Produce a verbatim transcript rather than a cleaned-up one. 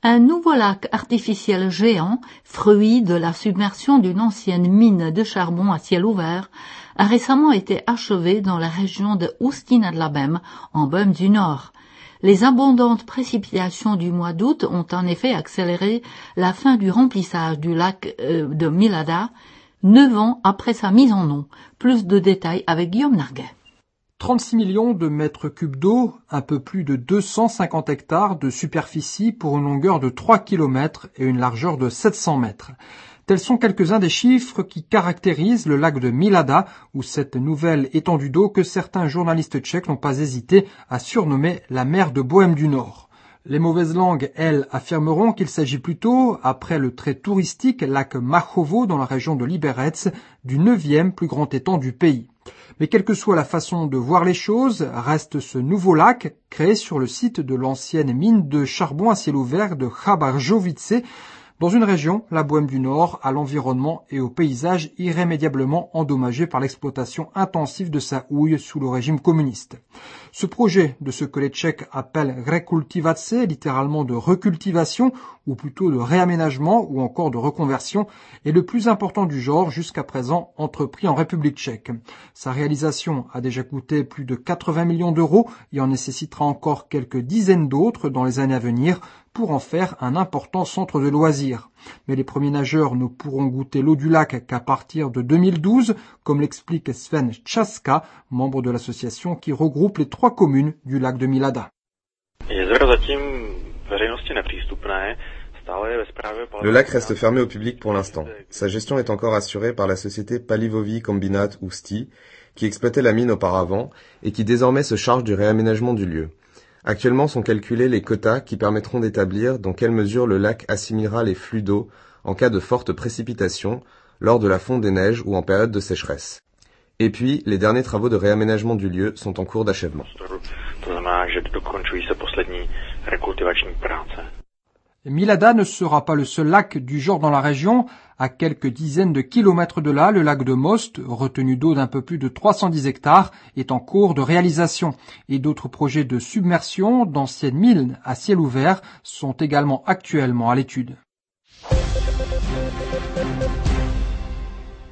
Un nouveau lac artificiel géant, fruit de la submersion d'une ancienne mine de charbon à ciel ouvert, a récemment été achevé dans la région de Ústí nad Labem, en Böhme du Nord. Les abondantes précipitations du mois d'août ont en effet accéléré la fin du remplissage du lac euh, de Milada, neuf ans après sa mise en eau. Plus de détails avec Guillaume Narguet. trente-six millions de mètres cubes d'eau, un peu plus de deux cent cinquante hectares de superficie pour une longueur de trois kilomètres et une largeur de sept cents mètres. Tels sont quelques-uns des chiffres qui caractérisent le lac de Milada, ou cette nouvelle étendue d'eau que certains journalistes tchèques n'ont pas hésité à surnommer la mer de Bohême du Nord. Les mauvaises langues, elles, affirmeront qu'il s'agit plutôt, après le très touristique lac Machovo dans la région de Liberec, du neuvième plus grand étang du pays. Mais quelle que soit la façon de voir les choses, reste ce nouveau lac, créé sur le site de l'ancienne mine de charbon à ciel ouvert de Chabarjovice, dans une région, la Bohême du Nord, à l'environnement et au paysage irrémédiablement endommagé par l'exploitation intensive de sa houille sous le régime communiste. Ce projet de ce que les Tchèques appellent rekultivace, littéralement de recultivation, ou plutôt de réaménagement ou encore de reconversion, est le plus important du genre jusqu'à présent entrepris en République tchèque. Sa réalisation a déjà coûté plus de quatre-vingts millions d'euros et en nécessitera encore quelques dizaines d'autres dans les années à venir pour en faire un important centre de loisirs. Mais les premiers nageurs ne pourront goûter l'eau du lac qu'à partir de deux mille douze, comme l'explique Sven Chaska, membre de l'association qui regroupe les trois communes du lac de Milada. Le lac reste fermé au public pour l'instant. Sa gestion est encore assurée par la société Palivovi Kombinat Ústí, qui exploitait la mine auparavant et qui désormais se charge du réaménagement du lieu. Actuellement sont calculés les quotas qui permettront d'établir dans quelle mesure le lac assimilera les flux d'eau en cas de fortes précipitations, lors de la fonte des neiges ou en période de sécheresse. Et puis, les derniers travaux de réaménagement du lieu sont en cours d'achèvement. Milada ne sera pas le seul lac du genre dans la région. À quelques dizaines de kilomètres de là, le lac de Most, retenu d'eau d'un peu plus de trois cent dix hectares, est en cours de réalisation. Et d'autres projets de submersion d'anciennes mines à ciel ouvert sont également actuellement à l'étude.